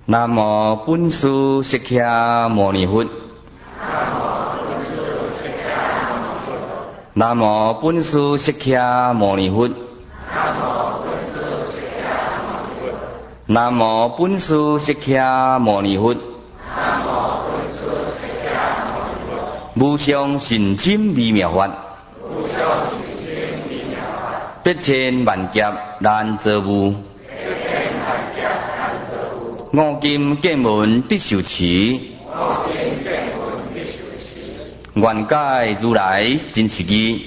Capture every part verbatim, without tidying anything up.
南无本师释迦牟尼佛。南无本师释迦牟尼佛。南无本师释迦牟尼佛。无上甚深微妙法，百千万劫难遭遇。五金见闻必受持，愿解如来真实义。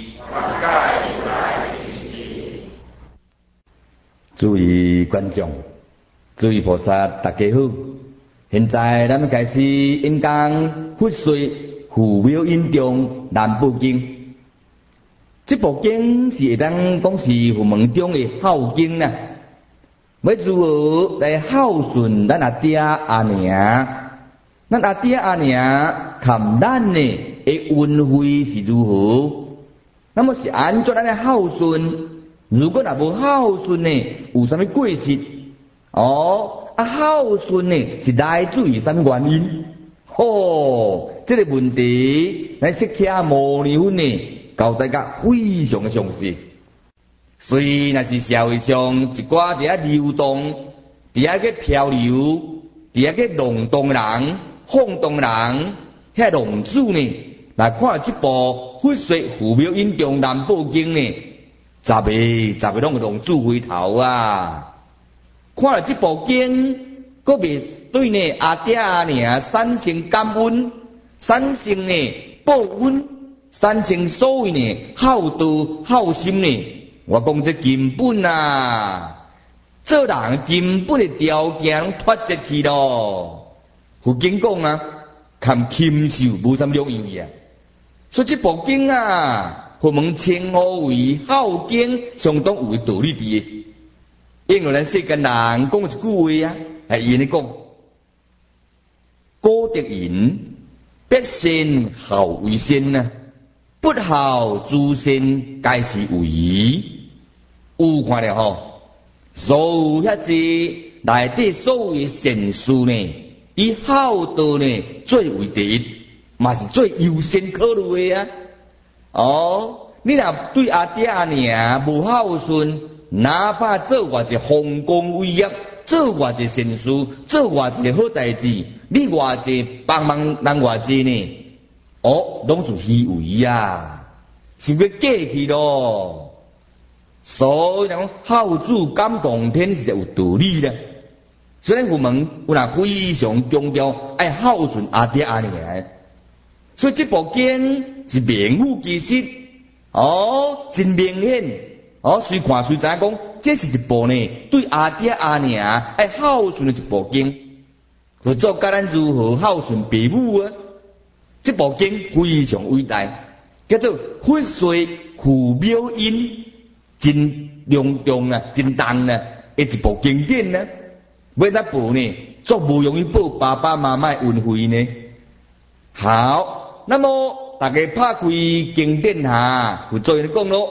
诸位观众，诸位菩萨，大家好！现在咱们开始演讲佛说父母印中南部经。这部经是会当讲是佛门中的孝经啦。要如何来孝顺咱阿爹阿娘？咱阿爹阿娘看咱呢的恩惠是如何？那么是安怎咱来孝顺？如果若无孝顺呢，有啥物过失？哦，啊孝顺呢是来自于啥物原因？哦，这个问题，咱释迦牟尼佛呢，教大家非常的详细。所以，若是社会上一寡伫遐流动、伫遐个漂流、伫遐个浪动人、晃动人，遐浪子呢，来看这部《佛说父母印中南部经》呢，十个十个拢有浪子回头啊！看了这部经，阁未对呢阿爹阿娘产生感恩，产生呢报恩，产生所谓呢孝道孝心呢。我讲这根本啊，做人根本的条件脱节去咯。佛经讲啊，含禽兽无啥两样啊。所以这部经啊，佛门称呼为孝经，相当有道理的。因为咱世间人讲一句话啊，系安尼讲：古德言，必先孝为先啊，不孝诸先皆是伪。有看了吼，所有遐济内底所有的善事呢，以孝道呢最为第一，嘛是最优先考虑的啊。哦，你若对阿爹阿娘无孝顺，哪怕做偌一丰功伟业，做偌一善事，做偌一好代志，你偌一帮忙人偌济呢？哦，拢是虚伪啊，是要假去咯。所以讲孝子感动天是有道理的。所以佛门有人非常强调爱孝顺阿爹阿娘的。所以这部经是名副其实，哦，真明显，哦，谁看谁知影讲，这是一部呢对阿爹阿娘爱孝顺的一部经，就做教咱如何孝顺父母啊。这部经非常伟大，叫做《佛说父母印》。真隆重啊，真重啊，一部经典呢。要怎报呢？足无容易报爸爸妈妈的恩惠呢。好，那么大家拍开经典下，就做人讲咯。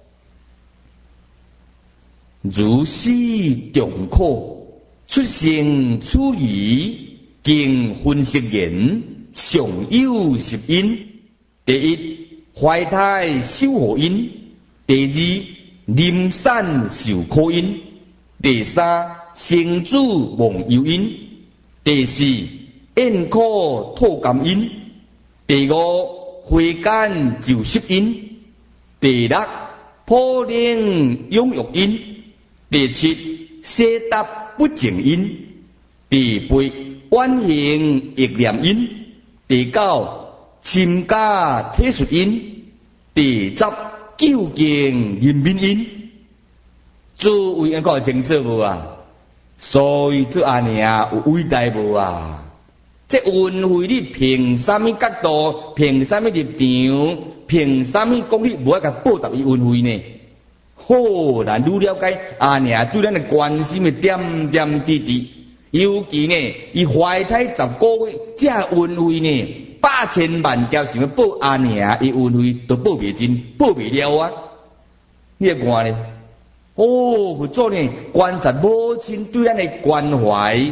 如是众苦，出生处于经分析言，常有十因。第一，怀胎受祸因；第二，临产受苦因；第三，生子忘忧因；第四，咽苦吐甘因；第五，花间就湿因；第六，破冷涌欲因；第七，洗答不净因；第八，婉行逆念因；第九，亲家体术因；第十，究竟人民因。诸位应该清楚无啊？所以这阿娘有伟大无啊？这恩惠你凭什么角度？凭什么立场？凭什么讲你无爱甲报答伊恩惠呢？好，咱愈了解阿娘对咱的关心的点点滴滴，尤其呢，伊怀胎十个月，这恩惠呢，百千万劫想要报阿娘伊恩惠，都报袂尽，报袂了啊！你来看呢？哦，佛祖呢观察母亲对咱的关怀，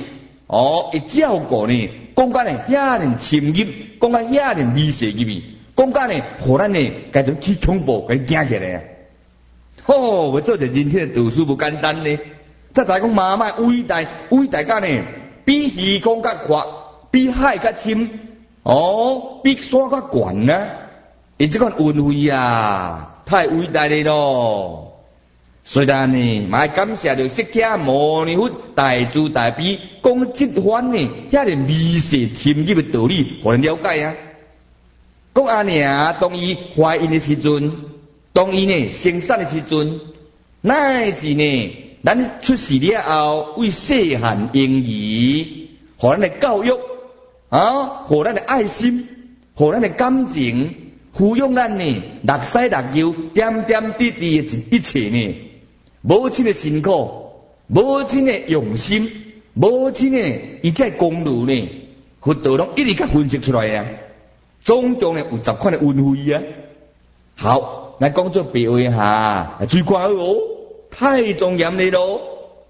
哦，会照顾呢，讲甲呢遐尼深入，讲甲遐尼微细入去，讲甲呢，互咱呢，该种去恐怖，该惊起来啊！吼，要做一个人体的导师不简单呢。再再讲妈妈伟大，伟大甲呢，比鱼缸较阔，比海较深，哦，比山较悬啊！伊这款运费啊，太伟大了咯。虽然呢，嘛感谢着释迦牟尼佛大慈大悲，讲这番呢，遐个微细深入的道理，互人了解啊。讲安尼啊，当伊怀孕的时阵，当伊呢生产的时阵，乃是呢，咱出世了后，为细汉婴儿，互咱的教育啊，互咱的爱心，互咱的感情，抚养咱呢，六屎六尿，点点滴滴的一切呢。母亲的辛苦，母亲的用心，母亲的一切功劳呢，佛道拢一直甲分析出来啊。总共呢有十款的运费啊。好，来讲做白话下，最看好哦，太庄严了咯。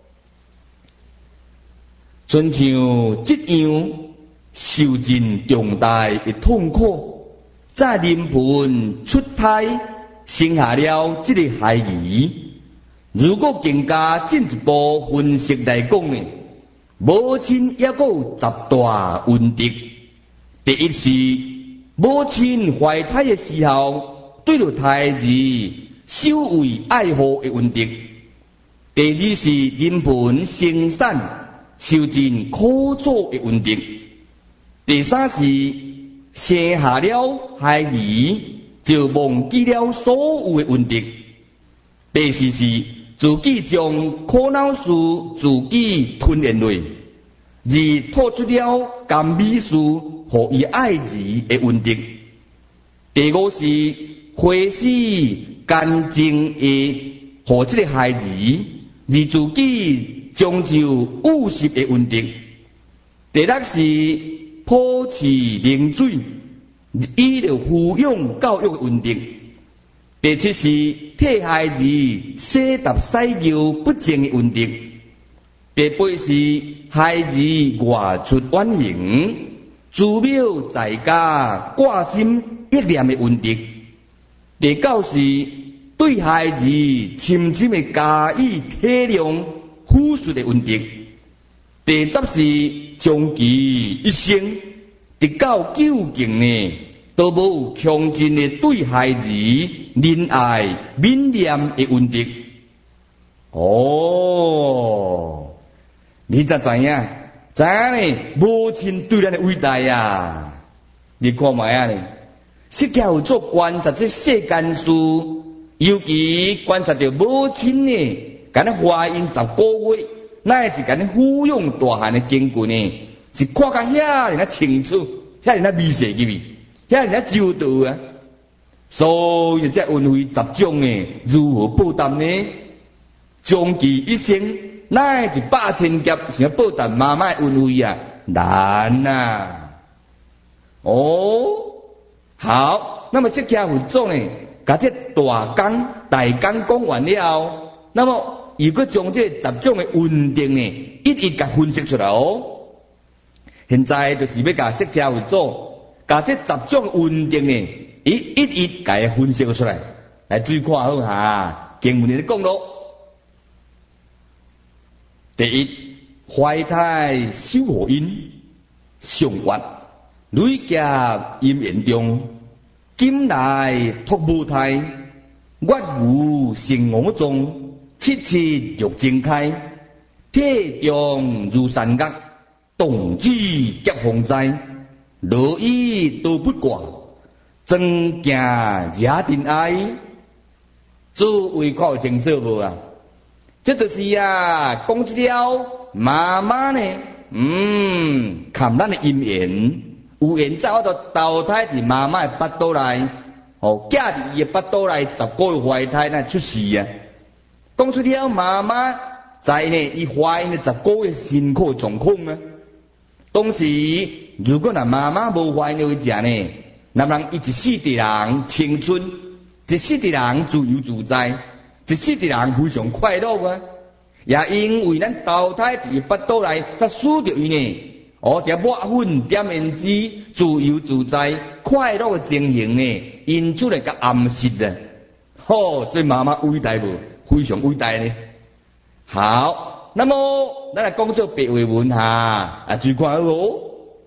亲像这样受尽重大的痛苦，在临盆出胎，生下了这个孩儿。如果更加进一步分析来讲呢，母亲也阁有十大恩德。第一是母亲怀胎的时候，对着胎儿守卫爱护的恩德。第二是临盆生产受尽苦楚的恩德。第三是生下了孩儿就忘记了所有的恩德。第四是自己将苦恼事自己吞咽落，而吐出了甘美事，予伊爱儿的恩德。第五是欢喜干净的，予这个孩儿，而自己将就务实的恩德。第六是普持灵水，以着抚养教育的恩德。第七是替孩儿洗滌洗尿不净的恩德。第八是孩儿外出远行，寺庙在家挂心忆念的恩德。第九是对孩儿深深的加以体谅抚恤的恩德。第十是将其一生直到究竟呢，都无强尽的对孩儿仁爱悯念的恩德。哦，你才知影，知影呢？母亲对咱的伟大呀！你看卖啊呢？释迦有做观察这世间事，尤其观察着母亲呢，敢若怀孕十个月，乃是敢若抚养大汉的经过呢，是看甲遐尔清楚，遐尔微细入去。遐人家周到啊，所以这运费十种诶，如何报答呢？终其一生，乃一百千劫，想要报答妈妈运费啊，难啊！哦，好，那么这家佛祖呢，把这大纲大纲讲完了，那么如果将这十种诶运定呢，一一甲分析出来哦。现在就是要甲释迦佛祖。把这十种运定呢，一一一甲伊分析出来，来注意看好下。经文里讲咯，第一，怀胎守护因，上月累夹阴缘中，今来托母胎，月如成我中，七七欲睁开，体中如山岳，动之结风灾。落雨都不挂，增加热tình愛，诸位看有清楚无啊？这就是啊，讲这了妈妈呢，嗯，看咱的姻缘，有缘早就投胎伫妈妈的腹肚内，哦，嫁伫伊的腹肚内十个月怀胎那出世啊。讲出了妈妈在呢，伊怀孕的十个月辛苦状况啊。当时如果那妈妈无怀孕为食呢，那人伊一世的人青春，一世的人自由自在，一世的人非常快乐啊。 也因为咱投胎伫腹肚内，才使着伊呢。哦，这抹粉点胭脂，自由自在、快乐的情形呢，因此来甲暗示的。好，所以妈妈伟大无？非常伟大呢。好，那么咱来讲做白话文哈，啊，注意看哦。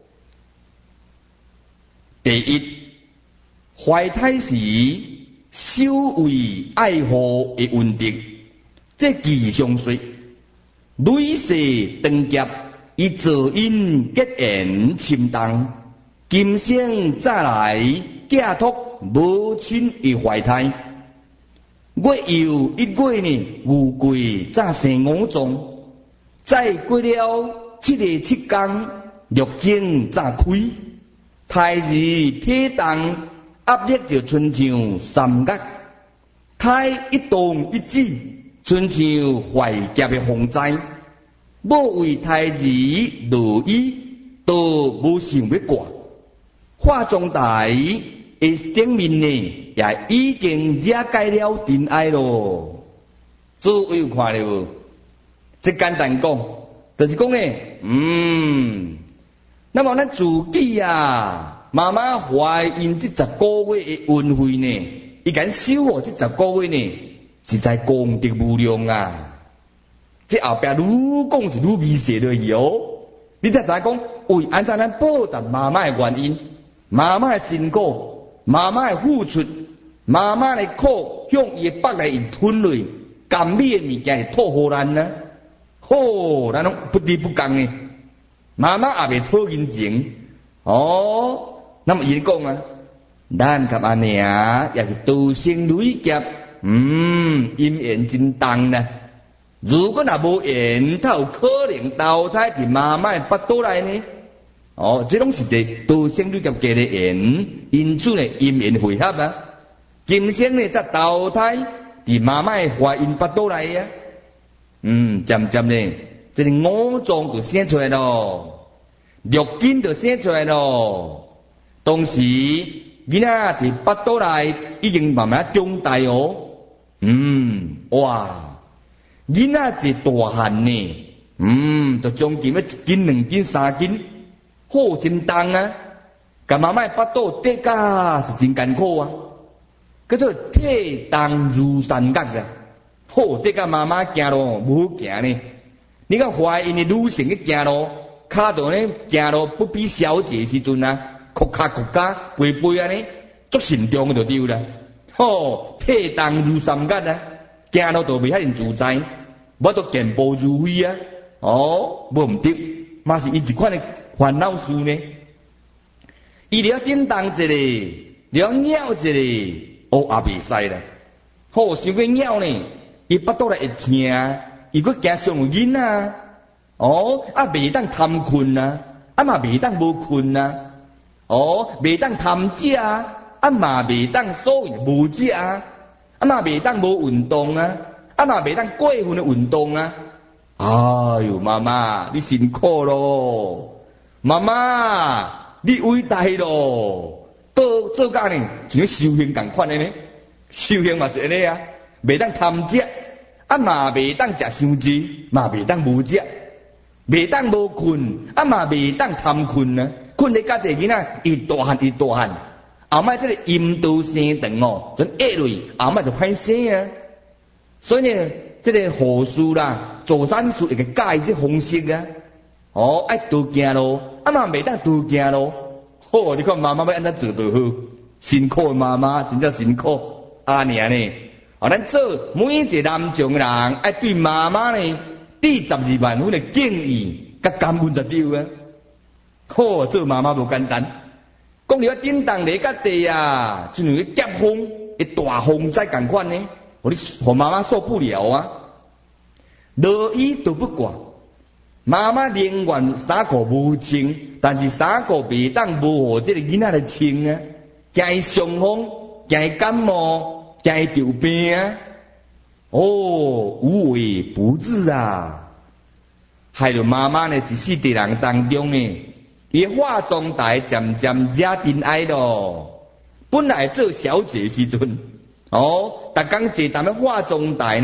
第一，怀胎时修为爱护的问题，这吉祥说，累世长劫。以造因结缘深重，今生再来寄托母亲的怀胎。月又一月呢，牛贵早生五脏，再过了七个七天，六经早开。胎儿体重压力就亲像三角，胎一动一止，亲像怀夹的风灾。某为胎儿落衣，都无想要挂。化妆台的顶面呢，也已经遮盖了尘埃咯。诸位有看到无？这简单讲，就是讲呢，嗯，那么咱自己啊，妈妈怀孕这十个月的运费呢，伊敢收获这十个月呢，实在功德无量啊！这后壁愈讲是愈微细落去哦，你才知讲为安怎咱报答妈妈的原因，妈妈的辛苦，妈妈的付出，妈妈的苦向伊的腹内因吞落，甘美的物件是吐互咱呢。好，咱拢不离不共呢。妈妈也袂讨人情哦。那么伊讲啊，咱甲阿娘也是多生累劫，嗯，因缘真重呢。如果若无缘，才有可能投胎伫妈妈的腹肚内呢。哦，这拢是一个多生累劫结的缘，因此呢因缘会合啊。今生呢则投胎伫妈妈的怀孕腹肚内啊。嗯，渐渐呢，这个五脏就生出来咯，六根就生出来咯。当时囡仔伫腹肚内已经慢慢长大哦。嗯，哇！囡仔一大汉呢，嗯，就将近要一斤、两斤、三斤，好真重啊！甲妈妈腹肚得甲是真艰苦啊，叫做体重如山角啊！好得甲妈妈行路无好行呢。你看怀孕的女性去行路，骹度呢行路不比小姐时阵啊，哭卡哭卡，背背安尼，足慎重就对啦。好，体重如山角啊！行路都袂遐尼自在，我都健步如飞啊！哦，无毋对，嘛是伊一款的烦恼事呢。伊了叮当一个，了鸟一个，哦也袂使啦。好，想过鸟呢，伊腹肚内会疼，伊佫惊伤囡仔，哦，啊袂当贪困啊，啊嘛袂当无困啊，哦，袂当贪食啊，啊嘛袂当所谓无食啊。啊嘛袂当无运动啊，啊嘛袂当过分的运动啊。哎哟，妈妈你辛苦咯，妈妈你伟大咯，都做甲呢像修行共款的呢，修行嘛是安尼啊，袂当贪食，啊嘛袂当食伤济，嘛袂当无食，袂当无困，啊嘛袂当贪困啊，困咧甲一个囡仔伊大汉伊大汉。后摆这个阴道生长哦，就压落，后摆就歹生啊。所以呢，这个护士啦、做产术一个教伊这方式啊，哦，爱多行路，啊嘛袂当多行路。好，你看妈妈要安怎做就好，辛苦的妈妈真正辛苦。阿娘呢，哦，咱做每一个男众人爱对妈妈呢，第十二万分的敬意，甲感恩才对啊。好，做妈妈无简单。讲你要叮当你家地啊，就像个夹风，一大风灾共款呢，我你和妈妈受不了啊，落雨都不管，妈妈宁愿衫裤无穿，但是衫裤袂当无互这个囡仔来穿啊，惊伊伤风，惊伊感冒，惊伊得病啊，哦，无微不至啊，害得妈妈呢一世的人当中呢。伊化妆台渐渐惹尘埃咯。本来做小姐时阵，哦，逐工坐踮咧化妆台呢，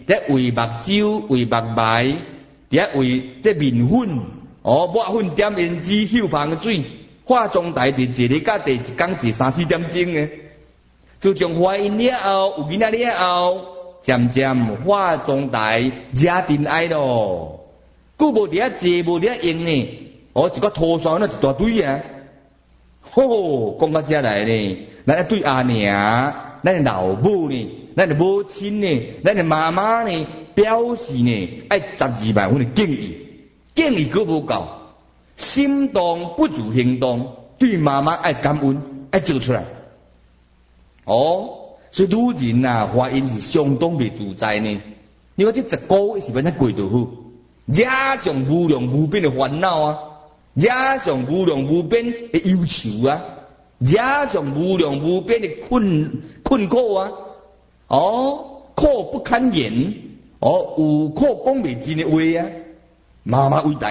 在为目睭、为目睭，在为这面粉，哦，抹粉点胭脂、嗅香水，化妆台就坐咧甲第一工坐三四点钟嘅。自从怀孕了后，有囡仔了后，渐渐化妆台惹尘埃咯。久无伫遐坐，无伫遐用呢，哦，一个涂刷那一大堆啊！吼，讲到遮来呢，咱对阿娘，咱的老母呢，咱的母亲呢，咱的妈妈呢，表示呢，爱十二万分的敬意，敬意够无够，心动不如行动，对妈妈爱感恩，爱做出来。哦，所以女人呐，怀孕是相当袂自在呢。你看这十个月是要怎过就好，惹上无量无边的烦恼啊，惹上无量无边的忧愁啊，惹上无量无边的困困苦啊。哦，苦不堪言，哦，有苦讲袂尽的话啊，妈妈伟大。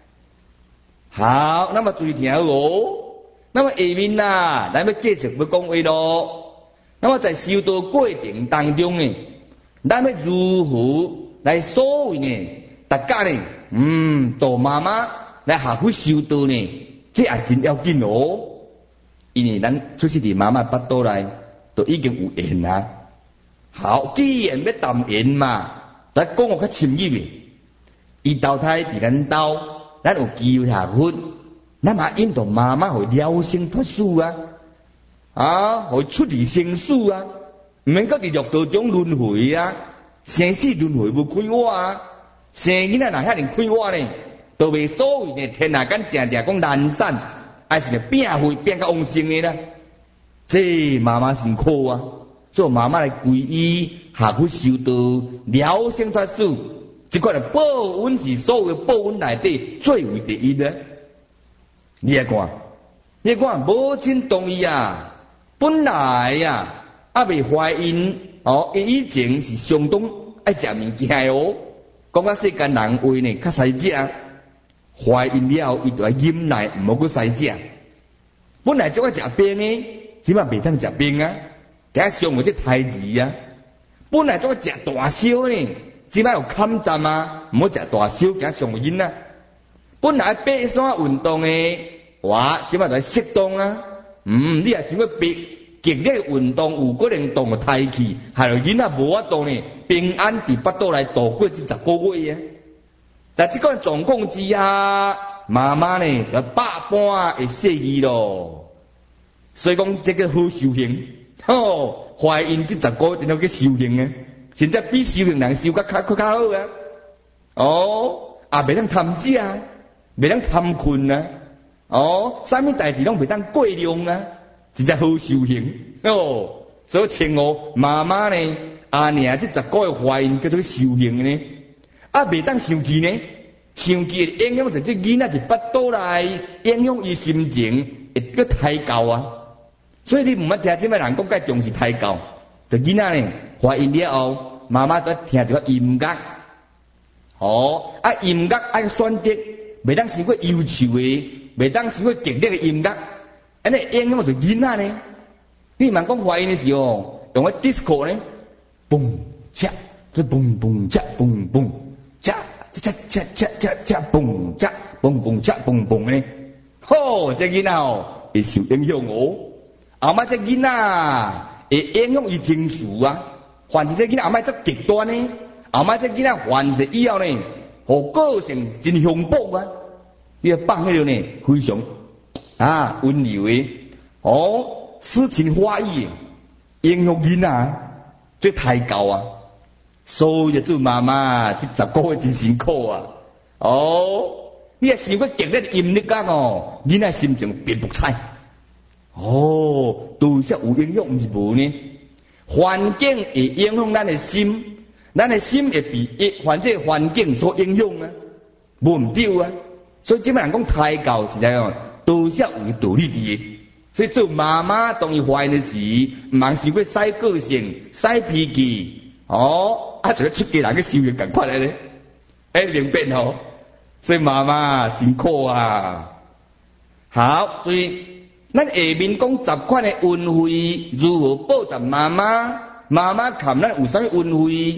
好，那么注意听哦。那么下面呐，咱要继续要讲话咯。那么在修道过程当中呢，咱要如何来所谓呢？大家呢，嗯，到妈妈来下去修道呢，这也真要紧哦。因为咱出世伫妈妈腹肚内，都已经有缘啊。好，既然要谈缘嘛，咱讲个较深入嘅。伊投胎伫咱兜，咱有机会下去，咱嘛引导妈妈去了生脱死啊。啊，去出离生死啊，唔免搁伫六道中轮回啊，生死轮回无开我啊，生囡仔若遐尼开我呢，都袂所谓呢天下间定定讲懒散，还是呢变会变甲旺盛嘅啦。这妈妈辛苦啊，做妈妈来皈依下去修道了生脱死，即款的报恩是所有的报恩内底最为第一的。你来看，你来看母亲同意啊。本来呀，还未怀孕哦，伊以前是相当爱食物件哦。讲到世间人话呢，较使食。怀孕了后，伊就要忍耐，唔好去使食。本来就爱食冰呢，只嘛袂当食冰啊。加上有这胎儿啊，本来就爱食大烧呢，只嘛有抗战啊，唔好食大烧，加上有瘾啊。本来爬山运动的话，只嘛就适当啊。嗯，你也想要别激烈运动，有可能动个胎气，害到囡仔无法度呢平安伫腹肚内度过这十个月啊。在这个状况之下，妈妈呢就百般会适宜咯。所以讲这个好修行，吼，怀孕这十个月就叫修行啊，现在比修行人修较较较好啊。哦，也袂当贪食啊，袂当贪困啊。哦，啥物代志拢袂当过量啊，真正好修行哦。所以称呼妈妈呢，阿娘这十个月怀孕叫做修行呢，啊袂当生气呢，生气的影响就这囡仔伫腹肚内，影响伊心情，会个胎教啊。所以你唔捌听这摆人讲介重视胎教，就囡仔呢怀孕了后，妈妈都听一个音乐，哦，啊音乐爱选择，袂当伤过忧愁的。袂当伤过激烈的音乐，安尼影响就囡仔呢。你问讲怀孕的时候，用个 disco 呢，嘣恰，这嘣嘣恰，嘣嘣恰，恰恰恰恰恰嘣恰，嘣嘣恰嘣嘣呢。吼，这囡仔哦会受影响哦。后摆这囡仔会影响伊情绪啊。凡是这囡仔后摆则极端呢，后摆这囡仔凡是以后呢，互个性真凶暴啊。你要放迄个呢，非常啊温柔的哦，诗情画意的，影响囡仔，最太高啊！所以做妈妈这十个月真辛苦啊！哦，你也想过激烈的音乐感哦，囡仔心情变不彩。哦，都是有影响，唔是无呢？环境会影响咱的心，咱的心会被环这环境所影响啊，无唔对啊！所以这摆人讲胎教是怎样，都是有道理的。所以做妈妈当伊怀孕的时，唔通想过使个性、使脾气，哦，啊，就个出家人去修行咁快来咧，哎，明白吼。所以妈妈辛苦啊。好，所以咱下面讲十款的恩惠如何报答妈妈，妈妈看咱有啥物恩惠，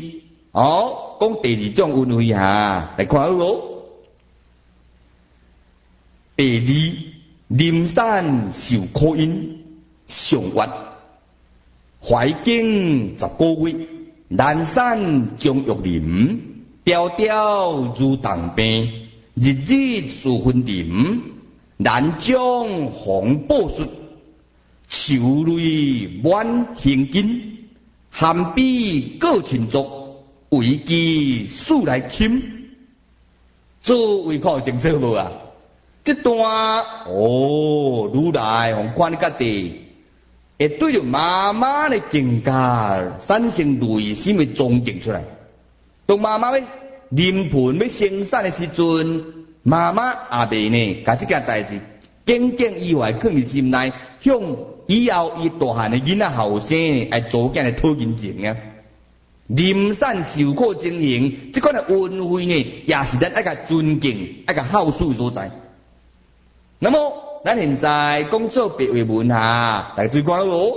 哦，讲第二种运费哈，来看好哦。第二，临山受苦因，上月，怀经十个月，南山将玉林，调调如当兵，日日数分林，南将红宝术，秋泪满行筋，寒比各群族，为其数来襟，做为靠清楚无啊？这段哦，如来宏观各地，会对着妈妈的境界产生内心的崇敬出来。当妈妈要临盆要生产的时阵，妈妈也未呢，把这件代志耿耿于怀，放伫心内，向以后伊大汉的囡仔后生来做囝来讨人情啊。临产受苦情形，这款的恩惠呢，也是咱爱甲尊敬、爱甲孝顺所在。那么，咱现在讲做别位文下，来注意看咯。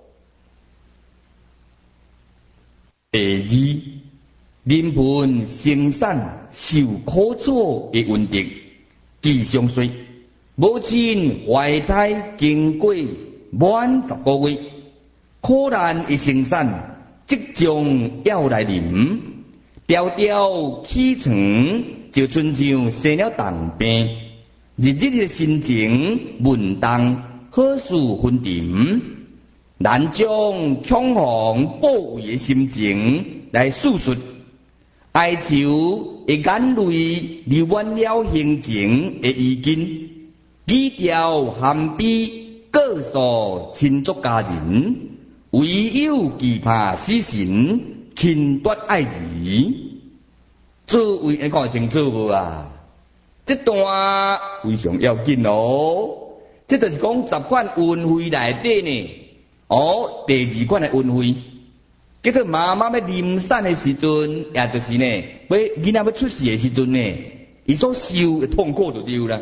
第二，临盆生产受苦楚的问题，记上说，母亲怀胎经过满十个月，苦难一生产，即将要来临，条条起床，就亲像生了重病。日日的心情稳当，好事分沉，难将恐慌保卫的心情来诉说，哀求的眼泪流满了行程的意境，几条含悲告诉亲族家人，唯有惧怕死神侵夺爱儿，作为你看清楚无啊？这段非常要紧哦，这就是讲十款运费内底呢。哦，第二款的运费，叫做妈妈要临产的时阵，也就是呢，要囡仔要出世的时阵呢，伊所受的痛苦就对啦。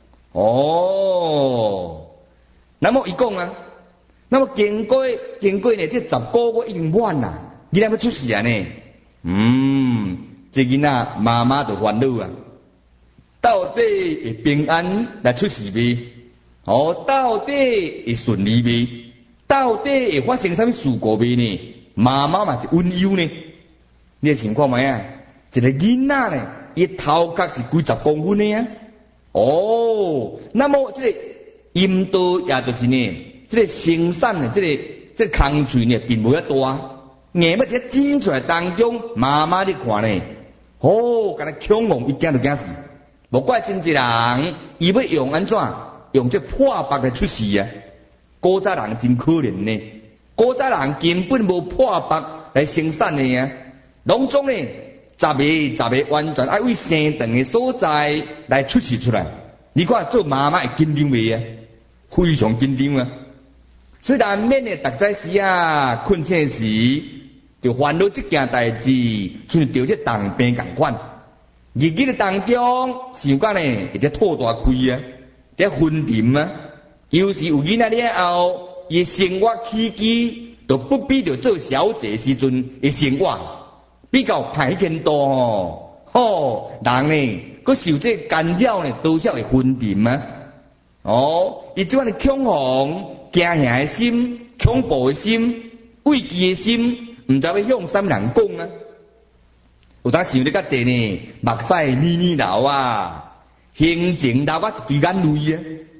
哦，那么伊讲啊，那么经过经过呢，这十个月已经满啦，囡仔要出世啊呢，嗯，这囡仔妈妈就烦恼啊。到底会平安来出世未？哦，到底会顺利未？到底会发生什么事故未呢？妈妈嘛是温忧呢。你想看卖啊？一个囡仔呢，伊头壳是几十公分的啊。哦，那么这个阴道也就是呢，这个生产呢，这个这个空嘴呢，并无遐大。硬要伫挤出来当中，妈妈你看呢？哦，敢若恐慌，一惊就惊死。无怪真一人，伊要用安怎？用这破腹来出世啊！古早人真可怜呢，古早人根本无破腹来生产的啊，拢总呢，十个十个完全爱为生长的所在来出世出来。你看做妈妈会紧张未啊？非常紧张啊！所以难免呢，逐早时啊，困醒时就烦恼这件代志，像着这重病共款。日日的当中，想讲呢，会得吐大气啊，得昏沉啊。有时有囡仔了后，伊生活起居都不比着做小姐时阵的生活比较歹见多哦。吼，人呢，佮受这干扰呢，多少会昏沉啊。哦，伊即款的恐慌、惊吓的心、恐怖的心、畏惧的心，毋知要向啥人讲啊。有当想你个地呢，目屎咪咪流啊，心情流啊一堆眼泪啊。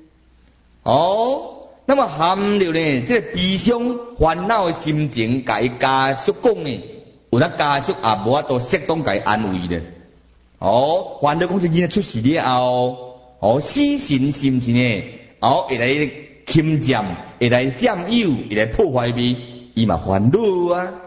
哦，那么含着呢，这个悲伤烦恼的心情，甲伊家属讲呢，有当家属也无法度适当甲伊安慰咧。哦，烦恼讲这囡仔出事了后，哦，死神是毋是呢？哦，会来侵占，会来占有，会来破坏伊，伊嘛烦恼啊。